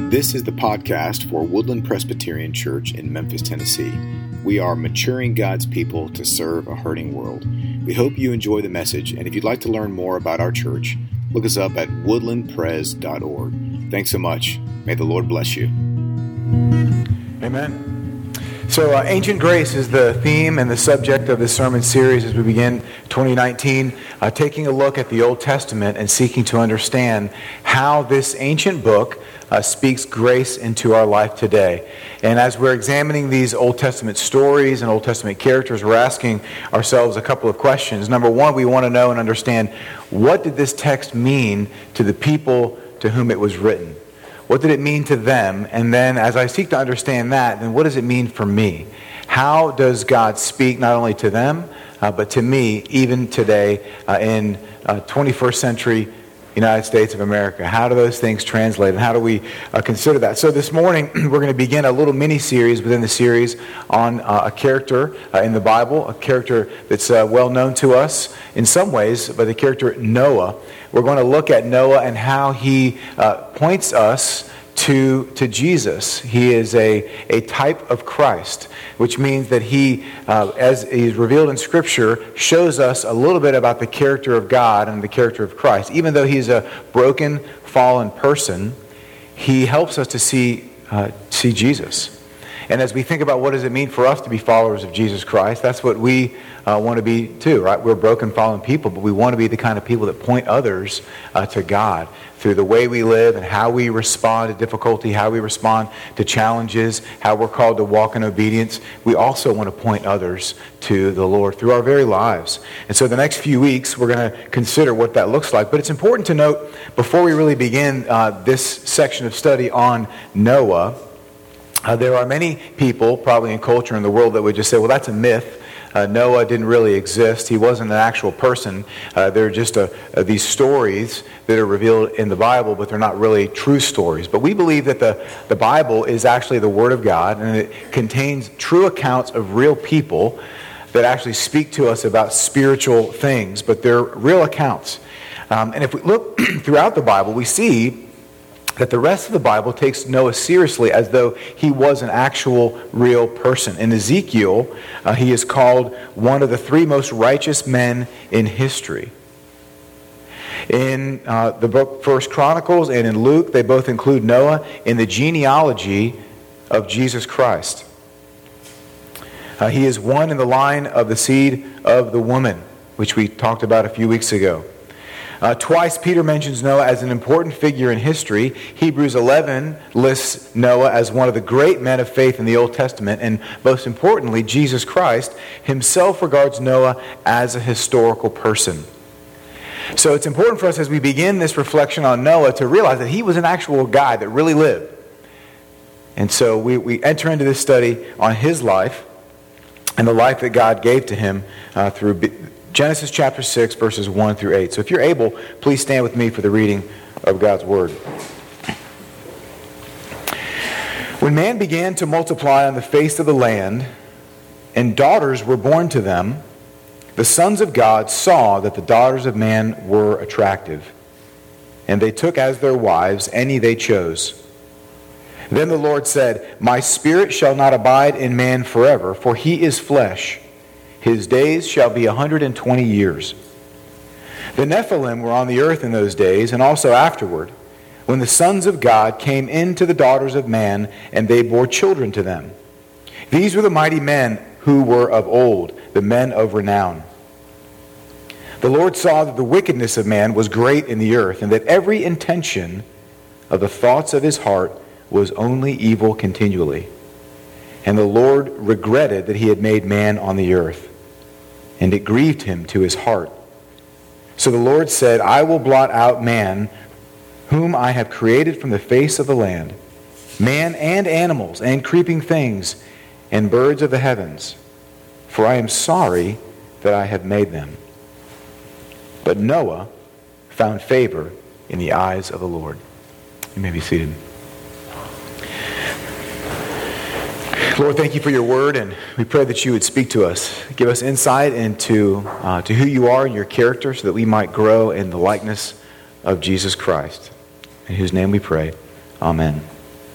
This is the podcast for Woodland Presbyterian Church in Memphis, Tennessee. We are maturing God's people to serve a hurting world. We hope you enjoy the message, and if you'd like to learn more about our church, look us up at woodlandpres.org. Thanks so much. May the Lord bless you. Amen. So Ancient Grace is the theme and the subject of this sermon series as we begin 2019, taking a look at the Old Testament and seeking to understand how this ancient book speaks grace into our life today. And as we're examining these Old Testament stories and Old Testament characters, we're asking ourselves a couple of questions. Number one, we want to know and understand, what did this text mean to the people to whom it was written? What did it mean to them? And then as I seek to understand that, then what does it mean for me? How does God speak not only to them, but to me even today in 21st century United States of America? How do those things translate, and how do we consider that? So this morning we're going to begin a little mini-series within the series on a character in the Bible, a character that's well known to us in some ways, but the character Noah. We're going to look at Noah and how he points us to Jesus. He is a type of Christ, which means that he, as he's revealed in Scripture, shows us a little bit about the character of God and the character of Christ. Even though he's a broken, fallen person, he helps us to see Jesus. And as we think about what does it mean for us to be followers of Jesus Christ, that's what we want to be too, right? We're broken, fallen people, but we want to be the kind of people that point others to God through the way we live and how we respond to difficulty, how we respond to challenges, how we're called to walk in obedience. We also want to point others to the Lord through our very lives. And so the next few weeks, we're going to consider what that looks like. But it's important to note, before we really begin this section of study on Noah, there are many people, probably in culture in the world, that would just say, well, that's a myth. Noah didn't really exist. He wasn't an actual person. They're just these stories that are revealed in the Bible, but they're not really true stories. But we believe that the Bible is actually the Word of God, and it contains true accounts of real people that actually speak to us about spiritual things, but they're real accounts. And if we look throughout the Bible, we see that the rest of the Bible takes Noah seriously as though he was an actual real person. In Ezekiel, he is called one of the three most righteous men in history. In the book 1 Chronicles and in Luke, they both include Noah in the genealogy of Jesus Christ. He is one in the line of the seed of the woman, which we talked about a few weeks ago. Twice Peter mentions Noah as an important figure in history. Hebrews 11 lists Noah as one of the great men of faith in the Old Testament, and most importantly, Jesus Christ himself regards Noah as a historical person. So it's important for us as we begin this reflection on Noah to realize that he was an actual guy that really lived. And so we enter into this study on his life and the life that God gave to him through Genesis chapter 6, verses 1 through 8. So if you're able, please stand with me for the reading of God's Word. When man began to multiply on the face of the land, and daughters were born to them, the sons of God saw that the daughters of man were attractive, and they took as their wives any they chose. Then the Lord said, "My spirit shall not abide in man forever, for he is flesh. His days shall be 120 years. The Nephilim were on the earth in those days, and also afterward, when the sons of God came in to the daughters of man, and they bore children to them. These were the mighty men who were of old, the men of renown. The Lord saw that the wickedness of man was great in the earth, and that every intention of the thoughts of his heart was only evil continually. And the Lord regretted that he had made man on the earth, and it grieved him to his heart. So the Lord said, I will blot out man, whom I have created from the face of the land, man and animals and creeping things and birds of the heavens, for I am sorry that I have made them. But Noah found favor in the eyes of the Lord." You may be seated. Lord, thank you for your word, and we pray that you would speak to us. Give us insight into to who you are and your character so that we might grow in the likeness of Jesus Christ. In whose name we pray. Amen.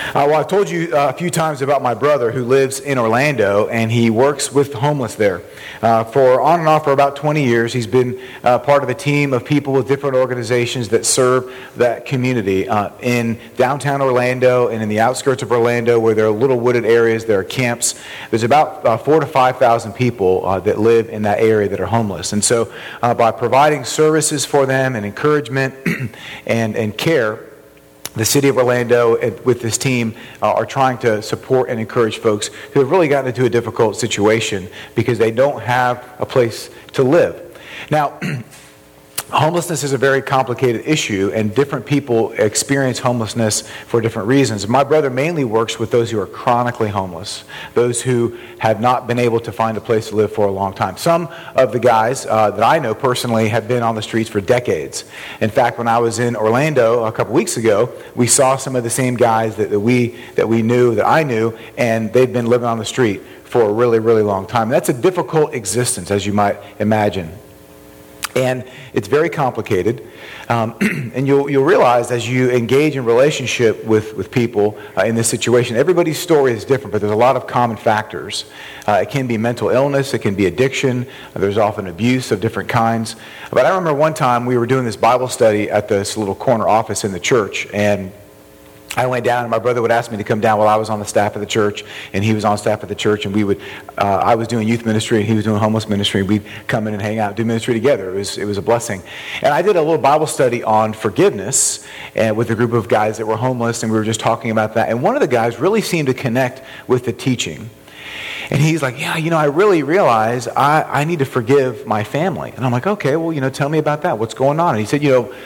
Well, I've told you a few times about my brother who lives in Orlando, and he works with the homeless there. For on and off for about 20 years, he's been part of a team of people with different organizations that serve that community in downtown Orlando and in the outskirts of Orlando, where there are little wooded areas, there are camps. There's about 4,000 to 5,000 people that live in that area that are homeless. And so by providing services for them and encouragement and care, the city of Orlando, with this team, are trying to support and encourage folks who have really gotten into a difficult situation because they don't have a place to live. Now, homelessness is a very complicated issue, and different people experience homelessness for different reasons. My brother mainly works with those who are chronically homeless, those who have not been able to find a place to live for a long time. Some of the guys that I know personally have been on the streets for decades. In fact, when I was in Orlando a couple weeks ago, we saw some of the same guys that I knew, and they'd been living on the street for a really, really long time. And that's a difficult existence, as you might imagine. And it's very complicated. And you'll realize as you engage in relationship with people in this situation, everybody's story is different, but there's a lot of common factors. It can be mental illness, it can be addiction, there's often abuse of different kinds. But I remember one time we were doing this Bible study at this little corner office in the church, and I went down, and my brother would ask me to come down while I was on the staff of the church, and he was on staff of the church, and I was doing youth ministry, and he was doing homeless ministry, and we'd come in and hang out, do ministry together. It was a blessing. And I did a little Bible study on forgiveness and with a group of guys that were homeless, and we were just talking about that. And one of the guys really seemed to connect with the teaching. And he's like, yeah, I really realize I need to forgive my family. And I'm like, okay, well, tell me about that. What's going on? And he said,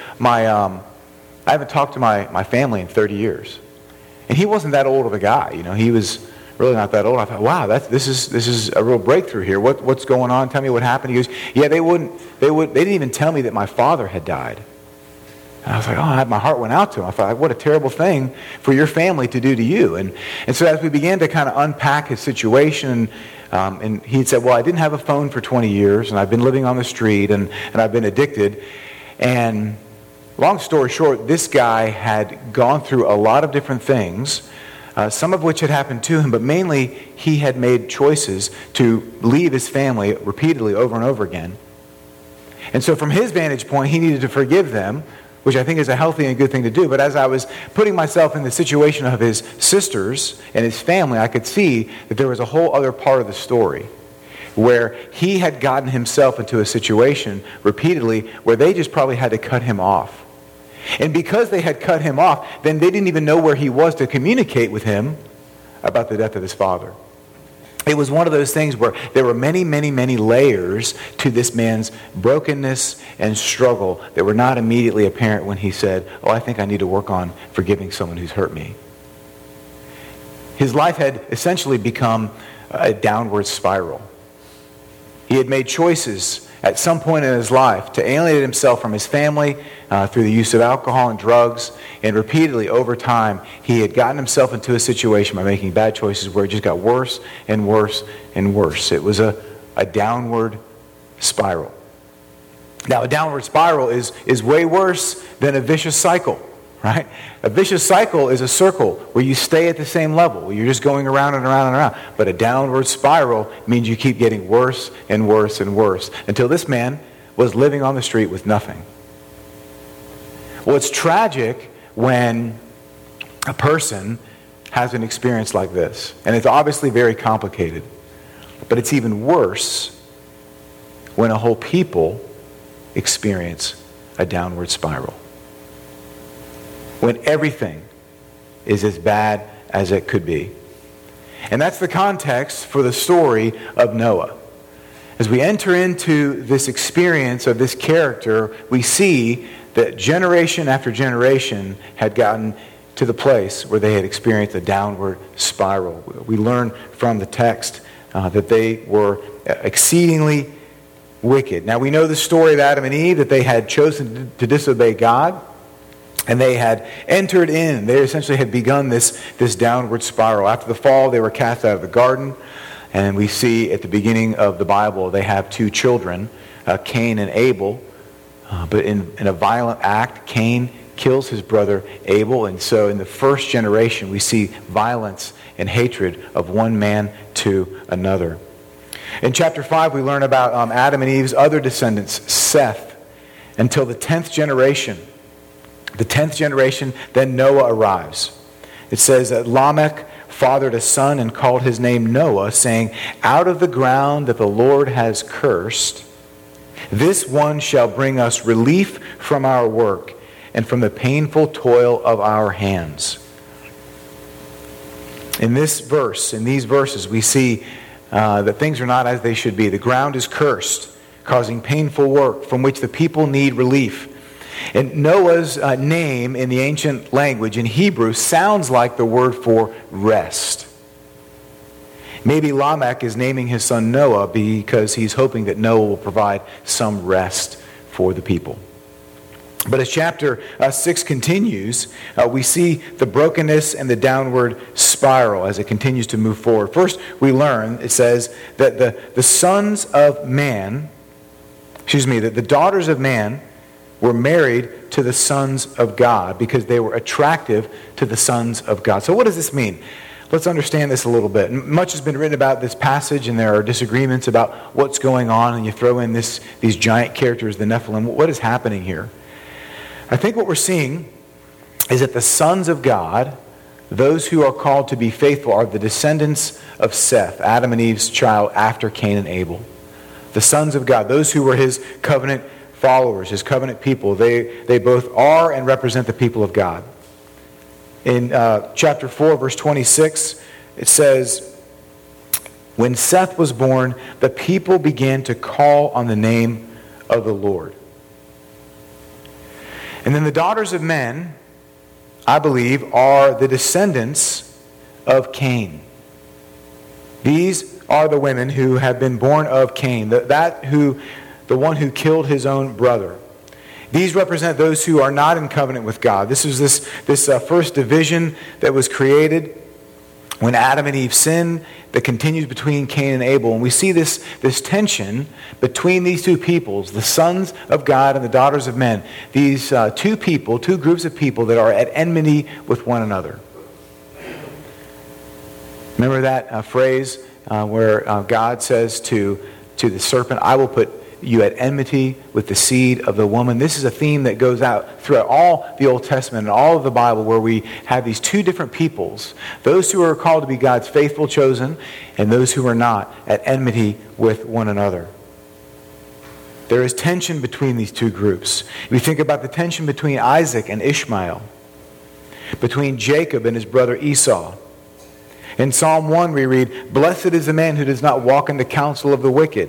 I haven't talked to my family in 30 years. And he wasn't that old of a guy. He was really not that old. I thought, wow, this is a real breakthrough here. What's going on? Tell me what happened. He goes, yeah, they didn't even tell me that my father had died. And I was like, my heart went out to him. I thought, what a terrible thing for your family to do to you. And so as we began to kind of unpack his situation, and he had said, well, I didn't have a phone for 20 years, and I've been living on the street, and I've been addicted. And long story short, this guy had gone through a lot of different things, some of which had happened to him, but mainly he had made choices to leave his family repeatedly over and over again. And so from his vantage point, he needed to forgive them, which I think is a healthy and good thing to do. But as I was putting myself in the situation of his sisters and his family, I could see that there was a whole other part of the story where he had gotten himself into a situation repeatedly where they just probably had to cut him off. And because they had cut him off, then they didn't even know where he was to communicate with him about the death of his father. It was one of those things where there were many, many, many layers to this man's brokenness and struggle that were not immediately apparent when he said, I think I need to work on forgiving someone who's hurt me. His life had essentially become a downward spiral. He had made choices at some point in his life to alienate himself from his family through the use of alcohol and drugs. And repeatedly over time, he had gotten himself into a situation by making bad choices where it just got worse and worse and worse. It was a downward spiral. Now, a downward spiral is way worse than a vicious cycle, right? A vicious cycle is a circle where you stay at the same level, where you're just going around and around and around. But a downward spiral means you keep getting worse and worse and worse until this man was living on the street with nothing. Well, it's tragic when a person has an experience like this. And it's obviously very complicated. But it's even worse when a whole people experience a downward spiral. When everything is as bad as it could be. And that's the context for the story of Noah. As we enter into this experience of this character, we see that generation after generation had gotten to the place where they had experienced a downward spiral. We learn from the text that they were exceedingly wicked. Now we know the story of Adam and Eve, that they had chosen to disobey God. And they had entered in. They essentially had begun this downward spiral. After the fall, they were cast out of the garden. And we see at the beginning of the Bible, they have two children, Cain and Abel. But in a violent act, Cain kills his brother Abel. And so in the first generation, we see violence and hatred of one man to another. In chapter 5, we learn about Adam and Eve's other descendants, Seth, until the 10th generation. The 10th generation, then Noah arrives. It says that Lamech fathered a son and called his name Noah, saying, "Out of the ground that the Lord has cursed, this one shall bring us relief from our work and from the painful toil of our hands." In this verse, in these verses, we see that things are not as they should be. The ground is cursed, causing painful work from which the people need relief. And Noah's name in the ancient language, in Hebrew, sounds like the word for rest. Maybe Lamech is naming his son Noah because he's hoping that Noah will provide some rest for the people. But as chapter 6 continues, we see the brokenness and the downward spiral as it continues to move forward. First, we learn, it says, that the sons of man, that the daughters of man were married to the sons of God because they were attractive to the sons of God. So what does this mean? Let's understand this a little bit. Much has been written about this passage, and there are disagreements about what's going on, and you throw in these giant characters, the Nephilim. What is happening here? I think what we're seeing is that the sons of God, those who are called to be faithful, are the descendants of Seth, Adam and Eve's child after Cain and Abel. The sons of God, those who were his covenant followers, his covenant people, they both are and represent the people of God. In chapter 4, verse 26, it says, "When Seth was born, the people began to call on the name of the Lord." And then the daughters of men, I believe, are the descendants of Cain. These are the women who have been born of Cain, the one who killed his own brother. These represent those who are not in covenant with God. This is this first division that was created when Adam and Eve sinned that continues between Cain and Abel. And we see this tension between these two peoples, the sons of God and the daughters of men. These two groups of people that are at enmity with one another. Remember that phrase where God says to the serpent, "I will put you at enmity with the seed of the woman." This is a theme that goes out throughout all the Old Testament and all of the Bible, where we have these two different peoples, those who are called to be God's faithful chosen and those who are not, at enmity with one another. There is tension between these two groups. We think about the tension between Isaac and Ishmael, between Jacob and his brother Esau. In Psalm 1 we read, "Blessed is the man who does not walk in the counsel of the wicked."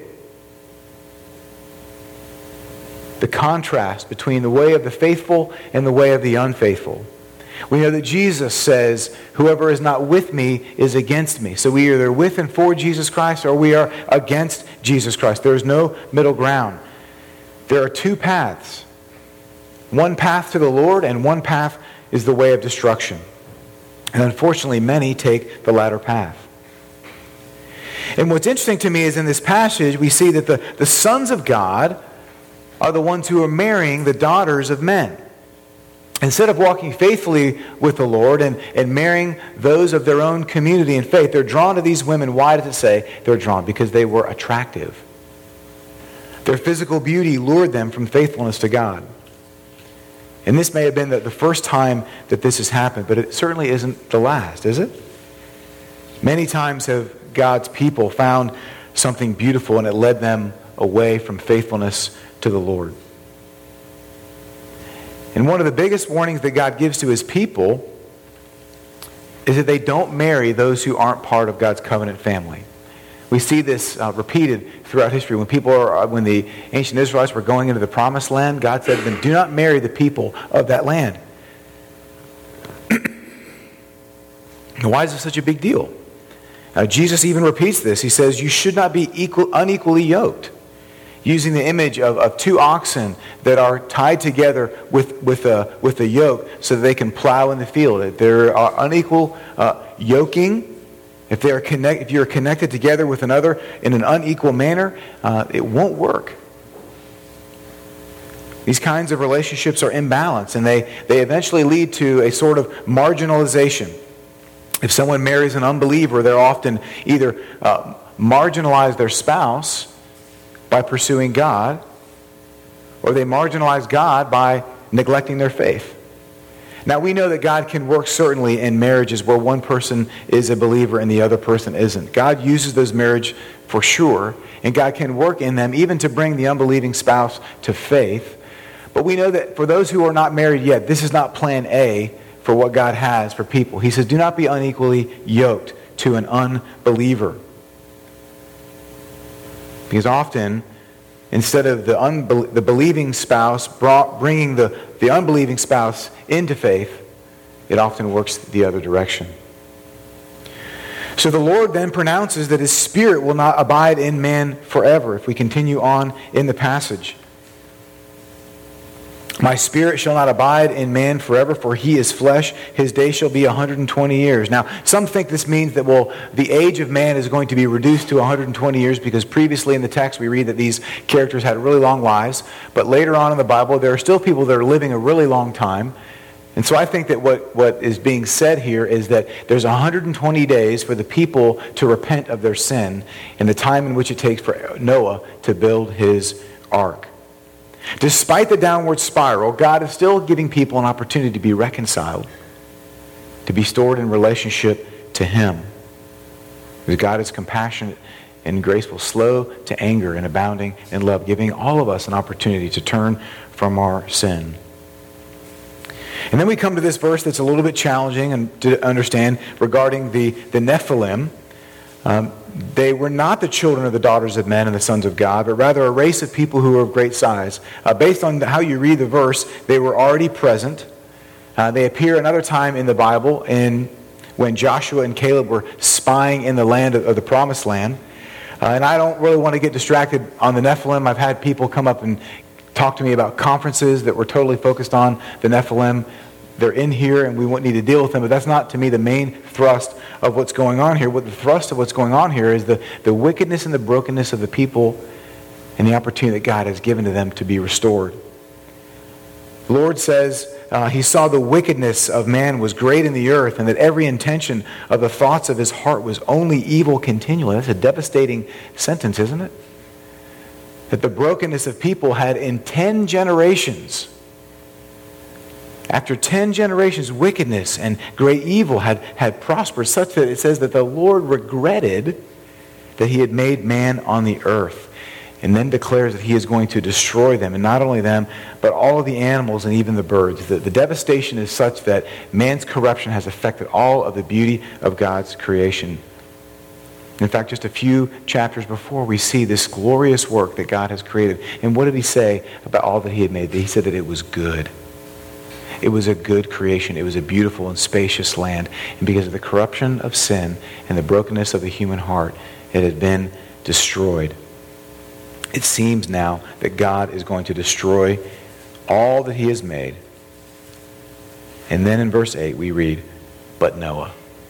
The contrast between the way of the faithful and the way of the unfaithful. We know that Jesus says, "Whoever is not with me is against me." So we are either with and for Jesus Christ, or we are against Jesus Christ. There is no middle ground. There are two paths. One path to the Lord, and one path is the way of destruction. And unfortunately, many take the latter path. And what's interesting to me is in this passage, we see that the sons of God are the ones who are marrying the daughters of men. Instead of walking faithfully with the Lord and marrying those of their own community and faith, they're drawn to these women. Why does it say they're drawn? Because they were attractive. Their physical beauty lured them from faithfulness to God. And this may have been the first time that this has happened, but it certainly isn't the last, is it? Many times have God's people found something beautiful and it led them away from faithfulness to the Lord. And one of the biggest warnings that God gives to his people is that they don't marry those who aren't part of God's covenant family. We see this repeated throughout history. When the ancient Israelites were going into the promised land, God said to them, "Do not marry the people of that land." Why is this such a big deal? Jesus even repeats this. He says, "You should not be unequally yoked," using the image of two oxen that are tied together with a yoke so that they can plow in the field. If there are unequal yoking, if you're connected together with another in an unequal manner, it won't work. These kinds of relationships are imbalanced, and they eventually lead to a sort of marginalization. If someone marries an unbeliever, they're often either marginalize their spouse by pursuing God, or they marginalize God by neglecting their faith. Now, we know that God can work certainly in marriages where one person is a believer and the other person isn't. God uses those marriages for sure, and God can work in them even to bring the unbelieving spouse to faith. But we know that for those who are not married yet, this is not plan A for what God has for people. He says, do not be unequally yoked to an unbeliever. Because often, instead of the believing spouse bringing the unbelieving spouse into faith, it often works the other direction. So the Lord then pronounces that His Spirit will not abide in man forever, if we continue on in the passage. My spirit shall not abide in man forever, for he is flesh. His day shall be 120 years. Now, some think this means that, the age of man is going to be reduced to 120 years because previously in the text we read that these characters had really long lives. But later on in the Bible, there are still people that are living a really long time. And so I think that what is being said here is that there's 120 days for the people to repent of their sin and the time in which it takes for Noah to build his ark. Despite the downward spiral, God is still giving people an opportunity to be reconciled, to be stored in relationship to Him. Because God is compassionate and graceful, slow to anger and abounding in love, giving all of us an opportunity to turn from our sin. And then we come to this verse that's a little bit challenging and to understand regarding the Nephilim. They were not the children of the daughters of men and the sons of God, but rather a race of people who were of great size. Based on how you read the verse, they were already present. They appear another time in the Bible when Joshua and Caleb were spying in the land of the Promised Land. And I don't really want to get distracted on the Nephilim. I've had people come up and talk to me about conferences that were totally focused on the Nephilim. They're in here and we won't need to deal with them, but that's not, to me, the main thrust of what's going on here. What the thrust of what's going on here is the wickedness and the brokenness of the people and the opportunity that God has given to them to be restored. The Lord says He saw the wickedness of man was great in the earth, and that every intention of the thoughts of his heart was only evil continually. That's a devastating sentence, isn't it? That the brokenness of people had in 10 generations, after 10 generations, wickedness and great evil had prospered, such that it says that the Lord regretted that He had made man on the earth, and then declares that He is going to destroy them, and not only them, but all of the animals and even the birds. The devastation is such that man's corruption has affected all of the beauty of God's creation. In fact, just a few chapters before, we see this glorious work that God has created. And what did He say about all that He had made? He said that it was good. It was a good creation. It was a beautiful and spacious land. And because of the corruption of sin and the brokenness of the human heart, it had been destroyed. It seems now that God is going to destroy all that He has made. And then in verse 8 we read, but Noah.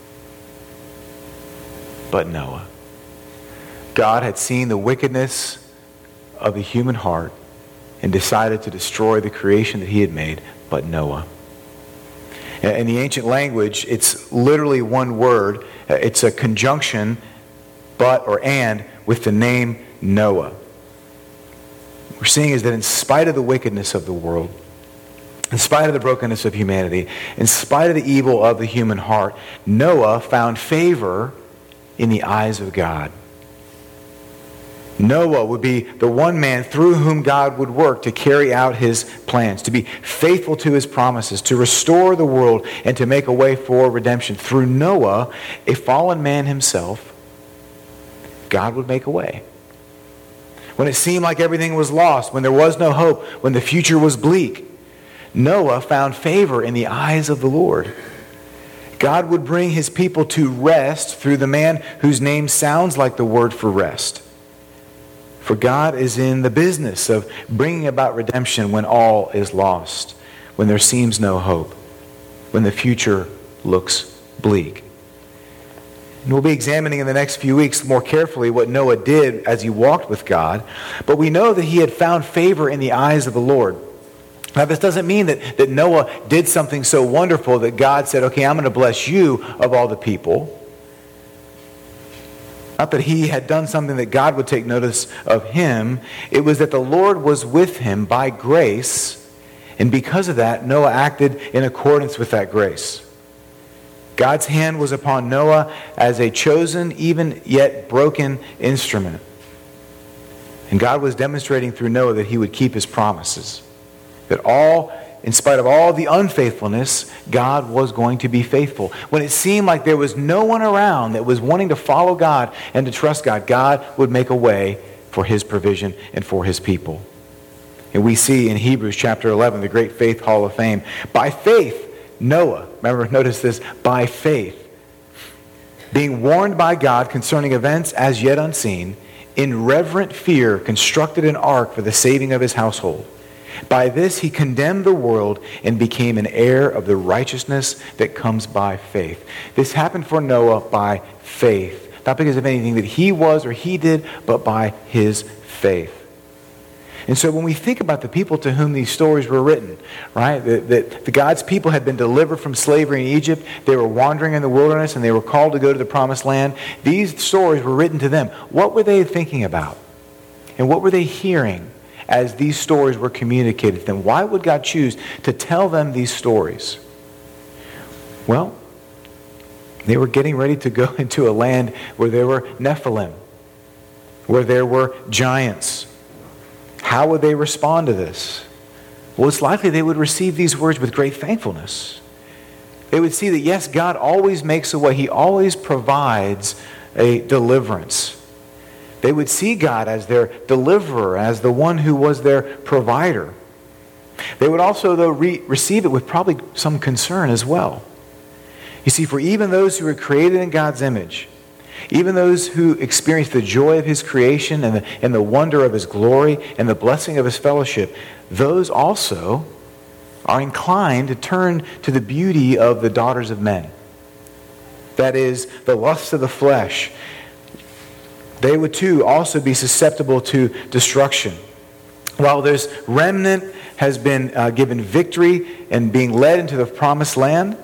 But Noah. God had seen the wickedness of the human heart and decided to destroy the creation that He had made, but Noah. In the ancient language, it's literally one word. It's a conjunction, but or and, with the name Noah. What we're seeing is that in spite of the wickedness of the world, in spite of the brokenness of humanity, in spite of the evil of the human heart, Noah found favor in the eyes of God. Noah would be the one man through whom God would work to carry out His plans, to be faithful to His promises, to restore the world, and to make a way for redemption. Through Noah, a fallen man himself, God would make a way. When it seemed like everything was lost, when there was no hope, when the future was bleak, Noah found favor in the eyes of the Lord. God would bring His people to rest through the man whose name sounds like the word for rest. For God is in the business of bringing about redemption when all is lost, when there seems no hope, when the future looks bleak. And we'll be examining in the next few weeks more carefully what Noah did as he walked with God. But we know that he had found favor in the eyes of the Lord. Now, this doesn't mean that Noah did something so wonderful that God said, okay, I'm going to bless you of all the people. Not that he had done something that God would take notice of him. It was that the Lord was with him by grace, and because of that, Noah acted in accordance with that grace. God's hand was upon Noah as a chosen, even yet broken instrument. And God was demonstrating through Noah that he would keep his promises. That in spite of all the unfaithfulness, God was going to be faithful. When it seemed like there was no one around that was wanting to follow God and to trust God, God would make a way for his provision and for his people. And we see in Hebrews chapter 11, the great faith hall of fame, by faith, Noah, remember, notice this, by faith, being warned by God concerning events as yet unseen, in reverent fear constructed an ark for the saving of his household. By this he condemned the world and became an heir of the righteousness that comes by faith. This happened for Noah by faith. Not because of anything that he was or he did, but by his faith. And so when we think about the people to whom these stories were written, right, that God's people had been delivered from slavery in Egypt, they were wandering in the wilderness, and they were called to go to the promised land, these stories were written to them. What were they thinking about? And what were they hearing as these stories were communicated to them? Why would God choose to tell them these stories? Well, they were getting ready to go into a land where there were Nephilim, where there were giants. How would they respond to this? Well, it's likely they would receive these words with great thankfulness. They would see that, yes, God always makes a way. He always provides a deliverance. They would see God as their deliverer, as the one who was their provider. They would also, though, receive it with probably some concern as well. You see, for even those who were created in God's image, even those who experience the joy of his creation and the wonder of his glory and the blessing of his fellowship, those also are inclined to turn to the beauty of the daughters of men. That is, the lust of the flesh. They would too also be susceptible to destruction. While this remnant has been given victory and being led into the promised land,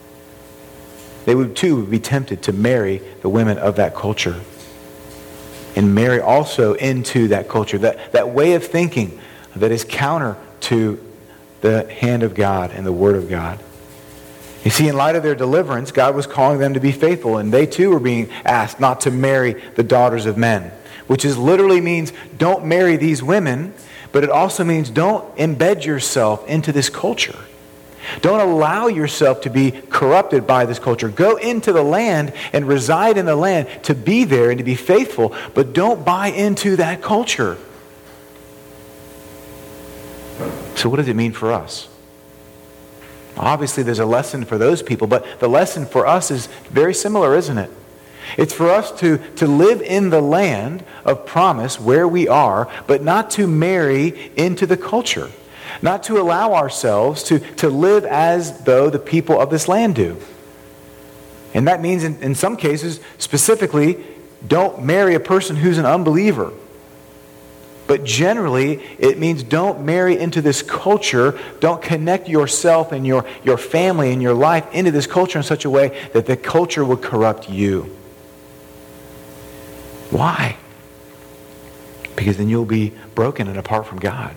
they would too be tempted to marry the women of that culture and marry also into that culture, that way of thinking that is counter to the hand of God and the Word of God. You see, in light of their deliverance, God was calling them to be faithful, and they too were being asked not to marry the daughters of men, which literally means don't marry these women, but it also means don't embed yourself into this culture. Don't allow yourself to be corrupted by this culture. Go into the land and reside in the land to be there and to be faithful, but don't buy into that culture. So what does it mean for us? Obviously, there's a lesson for those people, but the lesson for us is very similar, isn't it? It's for us to live in the land of promise where we are, but not to marry into the culture. Not to allow ourselves to live as though the people of this land do. And that means in some cases, specifically, don't marry a person who's an unbeliever. But generally, it means don't marry into this culture. Don't connect yourself and your family and your life into this culture in such a way that the culture will corrupt you. Why? Because then you'll be broken and apart from God.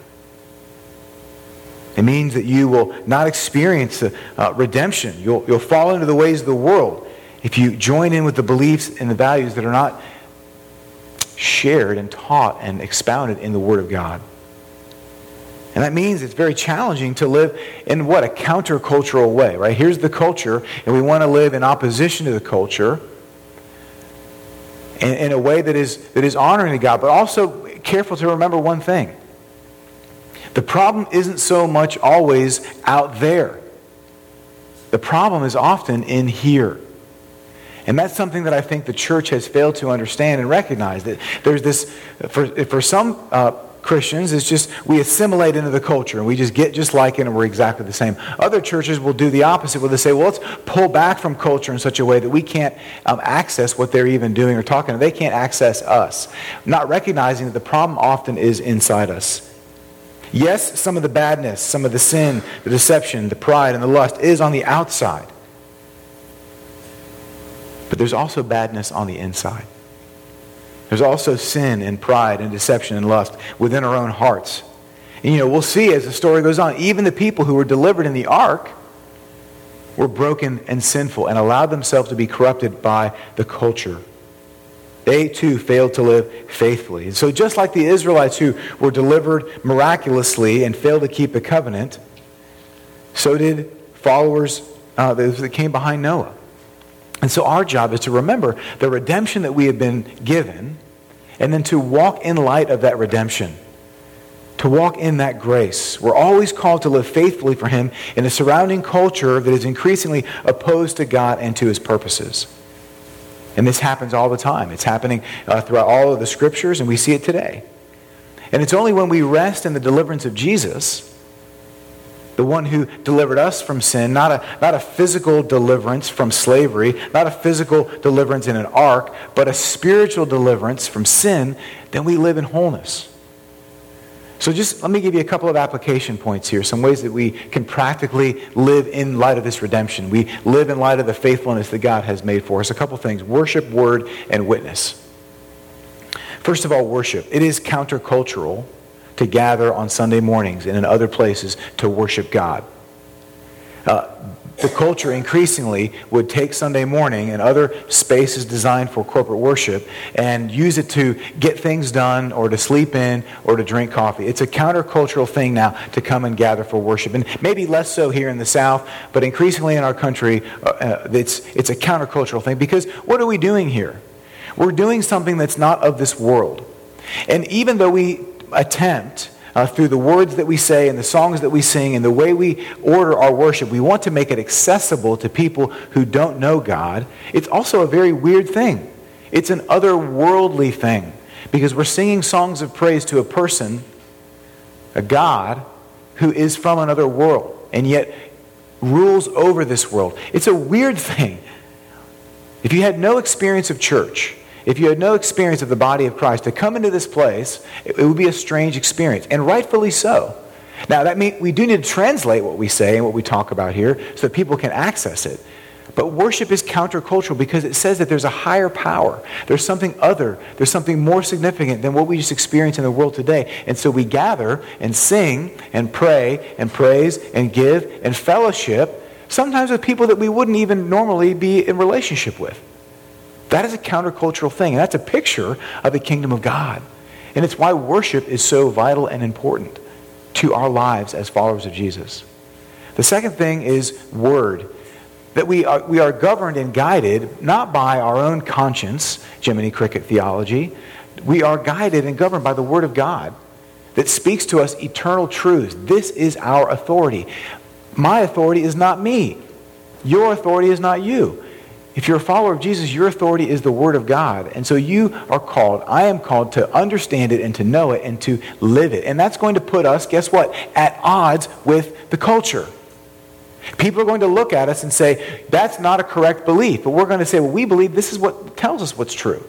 It means that you will not experience redemption. You'll fall into the ways of the world if you join in with the beliefs and the values that are not shared and taught and expounded in the Word of God. And that means it's very challenging to live in a countercultural way, right? Here's the culture, and we want to live in opposition to the culture in a way that is honoring to God, but also careful to remember one thing. The problem isn't so much always out there. The problem is often in here. And that's something that I think the church has failed to understand and recognize. That there's this, for some Christians, it's just we assimilate into the culture and we just get just like it and we're exactly the same. Other churches will do the opposite, where they say, well, let's pull back from culture in such a way that we can't access what they're even doing or talking. They can't access us. Not recognizing that the problem often is inside us. Yes, some of the badness, some of the sin, the deception, the pride, and the lust is on the outside. But there's also badness on the inside. There's also sin and pride and deception and lust within our own hearts. And we'll see as the story goes on, even the people who were delivered in the ark were broken and sinful and allowed themselves to be corrupted by the culture. They too failed to live faithfully. And so just like the Israelites who were delivered miraculously and failed to keep the covenant, so did followers that came behind Noah. And so our job is to remember the redemption that we have been given, and then to walk in light of that redemption, to walk in that grace. We're always called to live faithfully for Him in a surrounding culture that is increasingly opposed to God and to His purposes. And this happens all the time. It's happening throughout all of the Scriptures, and we see it today. And it's only when we rest in the deliverance of Jesus, the one who delivered us from sin, not a physical deliverance from slavery, not a physical deliverance in an ark, but a spiritual deliverance from sin, then we live in wholeness. So just let me give you a couple of application points here, some ways that we can practically live in light of this redemption. We live in light of the faithfulness that God has made for us. A couple things: worship, word, and witness. First of all, worship. It is countercultural to gather on Sunday mornings and in other places to worship God. The culture increasingly would take Sunday morning and other spaces designed for corporate worship and use it to get things done or to sleep in or to drink coffee. It's a countercultural thing now to come and gather for worship. And maybe less so here in the South, but increasingly in our country, it's a countercultural thing. Because what are we doing here? We're doing something that's not of this world. And even though we attempt through the words that we say and the songs that we sing and the way we order our worship, we want to make it accessible to people who don't know God. It's also a very weird thing. It's an otherworldly thing, because we're singing songs of praise to a person, a God, who is from another world and yet rules over this world. It's a weird thing. If you had no experience of church, if you had no experience of the body of Christ, to come into this place, it would be a strange experience, and rightfully so. Now, that means we do need to translate what we say and what we talk about here so that people can access it. But worship is countercultural because it says that there's a higher power. There's something other. There's something more significant than what we just experience in the world today. And so we gather and sing and pray and praise and give and fellowship, sometimes with people that we wouldn't even normally be in relationship with. That is a countercultural thing, and that's a picture of the kingdom of God. And it's why worship is so vital and important to our lives as followers of Jesus. The second thing is word. That we are governed and guided not by our own conscience, Jiminy Cricket theology. We are guided and governed by the Word of God that speaks to us eternal truths. This is our authority. My authority is not me. Your authority is not you. If you're a follower of Jesus, your authority is the Word of God. And so you are called, I am called to understand it and to know it and to live it. And that's going to put us, guess what, at odds with the culture. People are going to look at us and say, that's not a correct belief. But we're going to say, well, we believe this is what tells us what's true.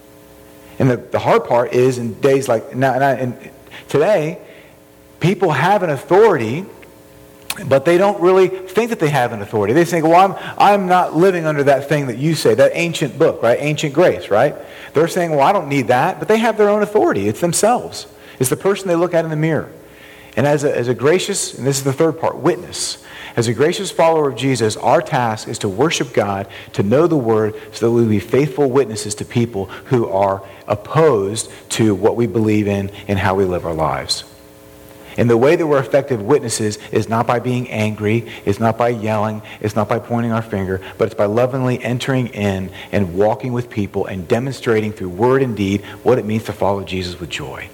And the hard part is in days like now and today, people have an authority, but they don't really think that they have an authority. They think, well, I'm not living under that thing that you say, that ancient book, right? Ancient grace, right? They're saying, well, I don't need that. But they have their own authority. It's themselves. It's the person they look at in the mirror. And as a gracious, and this is the third part, witness. As a gracious follower of Jesus, our task is to worship God, to know the Word, so that we will be faithful witnesses to people who are opposed to what we believe in and how we live our lives. And the way that we're effective witnesses is not by being angry, it's not by yelling, it's not by pointing our finger, but it's by lovingly entering in and walking with people and demonstrating through word and deed what it means to follow Jesus with joy.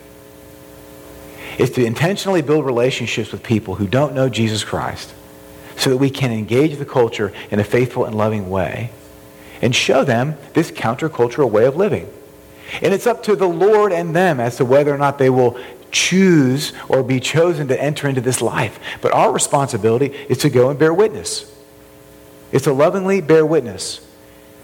It's to intentionally build relationships with people who don't know Jesus Christ so that we can engage the culture in a faithful and loving way and show them this countercultural way of living. And it's up to the Lord and them as to whether or not they will choose or be chosen to enter into this life. But our responsibility is to go and bear witness. It's to lovingly bear witness.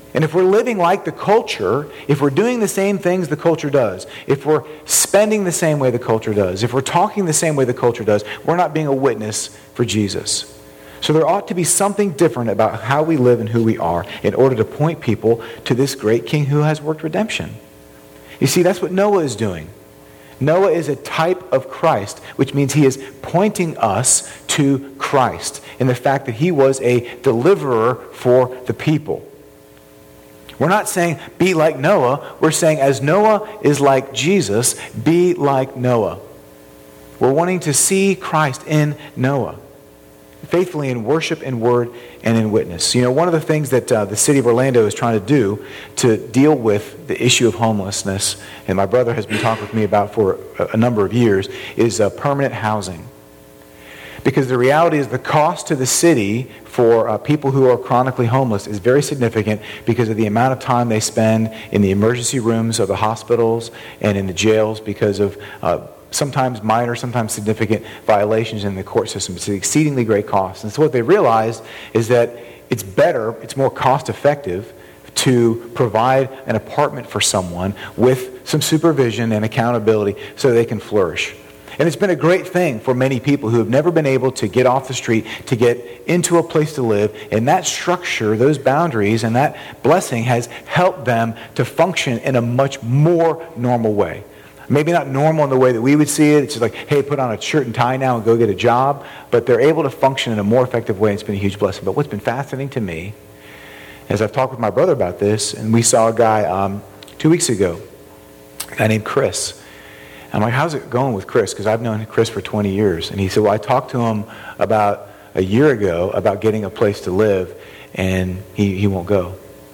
And if we're living like the culture, if we're doing the same things the culture does, if we're spending the same way the culture does, if we're talking the same way the culture does, we're not being a witness for Jesus. So there ought to be something different about how we live and who we are in order to point people to this great King who has worked redemption. You see, that's what Noah is doing. Noah is a type of Christ, which means he is pointing us to Christ in the fact that he was a deliverer for the people. We're not saying be like Noah. We're saying as Noah is like Jesus, be like Noah. We're wanting to see Christ in Noah, faithfully in worship, in word, and in witness. You know, one of the things that the city of Orlando is trying to do to deal with the issue of homelessness, and my brother has been talking with me about for a number of years, is permanent housing. Because the reality is the cost to the city for people who are chronically homeless is very significant because of the amount of time they spend in the emergency rooms of the hospitals and in the jails because of sometimes minor, sometimes significant violations in the court system. It's an exceedingly great cost. And so what they realized is that it's better, it's more cost effective to provide an apartment for someone with some supervision and accountability so they can flourish. And it's been a great thing for many people who have never been able to get off the street, to get into a place to live. And that structure, those boundaries, and that blessing has helped them to function in a much more normal way. Maybe not normal in the way that we would see it. It's just like, hey, put on a shirt and tie now and go get a job. But they're able to function in a more effective way. It's been a huge blessing. But what's been fascinating to me, as I've talked with my brother about this, and we saw a guy 2 weeks ago, a guy named Chris. I'm like, how's it going with Chris? Because I've known Chris for 20 years. And he said, well, I talked to him about a year ago about getting a place to live, and he won't go.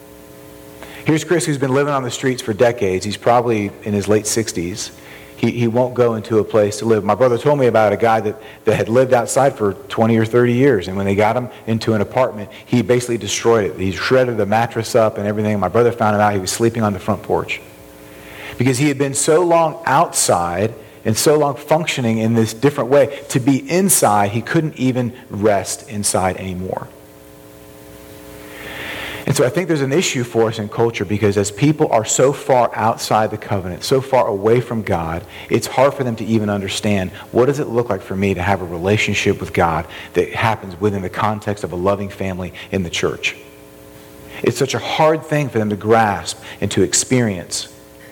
Here's Chris, who's been living on the streets for decades. He's probably in his late 60s. He won't go into a place to live. My brother told me about a guy that had lived outside for 20 or 30 years. And when they got him into an apartment, he basically destroyed it. He shredded the mattress up and everything. My brother found out he was sleeping on the front porch. Because he had been so long outside and so long functioning in this different way, to be inside, he couldn't even rest inside anymore. And so I think there's an issue for us in culture because as people are so far outside the covenant, so far away from God, it's hard for them to even understand what does it look like for me to have a relationship with God that happens within the context of a loving family in the church. It's such a hard thing for them to grasp and to experience.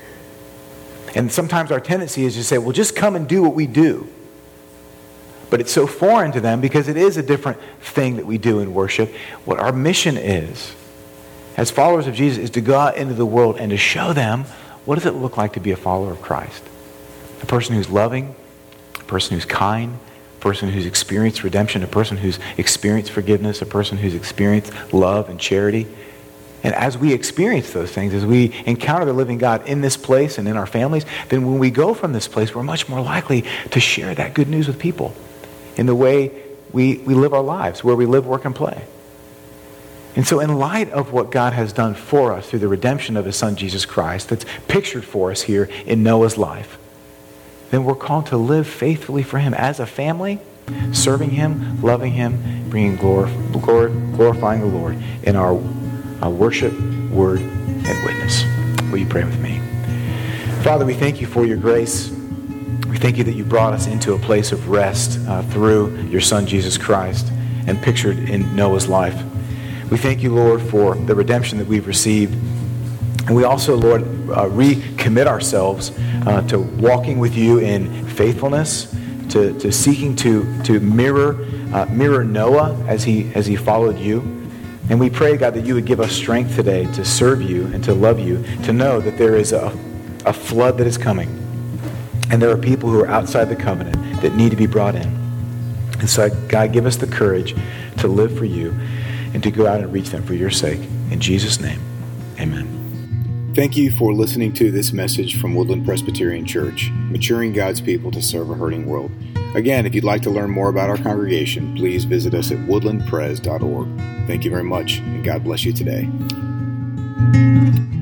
And sometimes our tendency is to say, well, just come and do what we do. But it's so foreign to them because it is a different thing that we do in worship. What our mission is, as followers of Jesus, is to go out into the world and to show them what does it look like to be a follower of Christ. A person who's loving, a person who's kind, a person who's experienced redemption, a person who's experienced forgiveness, a person who's experienced love and charity. And as we experience those things, as we encounter the living God in this place and in our families, then when we go from this place, we're much more likely to share that good news with people in the way we live our lives, where we live, work, and play. And so in light of what God has done for us through the redemption of his Son, Jesus Christ, that's pictured for us here in Noah's life, then we're called to live faithfully for him as a family, serving him, loving him, bringing glorifying the Lord in our worship, word, and witness. Will you pray with me? Father, we thank you for your grace. We thank you that you brought us into a place of rest through your Son, Jesus Christ, and pictured in Noah's life. We thank you, Lord, for the redemption that we've received. And we also, Lord, recommit ourselves to walking with you in faithfulness, to seeking to mirror Noah as he followed you. And we pray, God, that you would give us strength today to serve you and to love you, to know that there is a flood that is coming. And there are people who are outside the covenant that need to be brought in. And so, God, give us the courage to live for you and to go out and reach them for your sake. In Jesus' name, amen. Thank you for listening to this message from Woodland Presbyterian Church, maturing God's people to serve a hurting world. Again, if you'd like to learn more about our congregation, please visit us at woodlandpres.org. Thank you very much, and God bless you today.